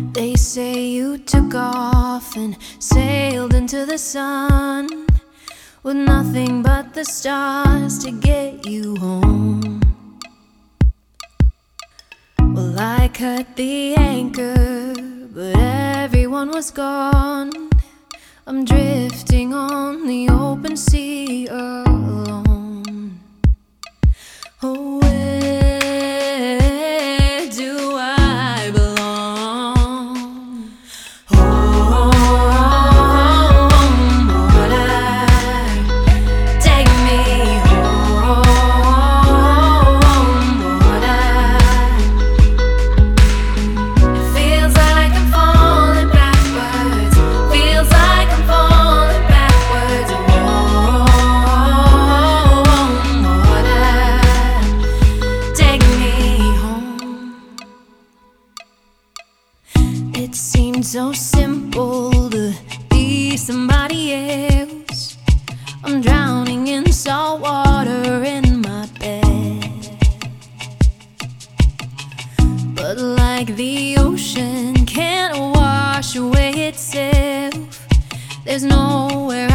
They say you took off and sailed into the sun with nothing but the stars to get you home. Well, I cut the anchor, but everyone was gone. I'm drifting on the open sea alone. Oh, where do I belong? Home, would I take me home? Would I? It feels like I'm falling backwards. Feels like I'm falling backwards. Home, would I? Take me home. It seemed so simple to be somebody else. I'm drowning in salt water in my bed. But like the ocean can't wash away itself, there's nowhere